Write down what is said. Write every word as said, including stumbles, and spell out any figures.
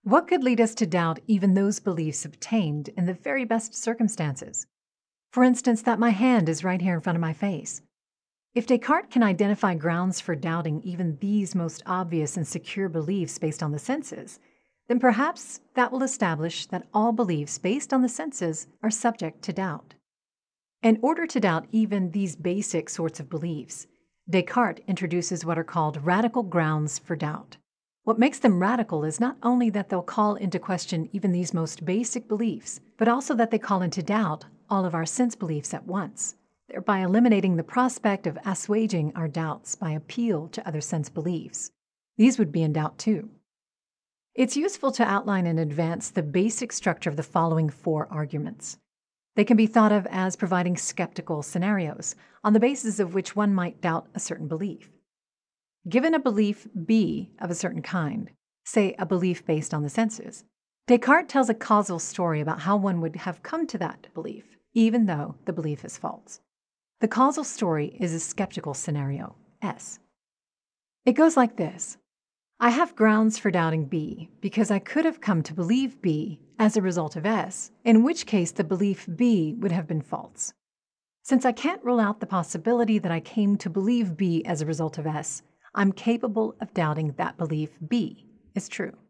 What could lead us to doubt even those beliefs obtained in the very best circumstances? For instance, that my hand is right here in front of my face. If Descartes can identify grounds for doubting even these most obvious and secure beliefs based on the senses, then perhaps that will establish that all beliefs based on the senses are subject to doubt. In order to doubt even these basic sorts of beliefs, Descartes introduces what are called radical grounds for doubt. What makes them radical is not only that they'll call into question even these most basic beliefs, but also that they call into doubt all of our sense beliefs at once, thereby eliminating the prospect of assuaging our doubts by appeal to other sense beliefs. These would be in doubt too. It's useful to outline in advance the basic structure of the following four arguments. They can be thought of as providing skeptical scenarios, on the basis of which one might doubt a certain belief. Given a belief B of a certain kind, say a belief based on the senses, Descartes tells a causal story about how one would have come to that belief, even though the belief is false. The causal story is a skeptical scenario, S. It goes like this. I have grounds for doubting B because I could have come to believe B as a result of S, in which case the belief B would have been false. Since I can't rule out the possibility that I came to believe B as a result of S, I'm capable of doubting that belief B is true.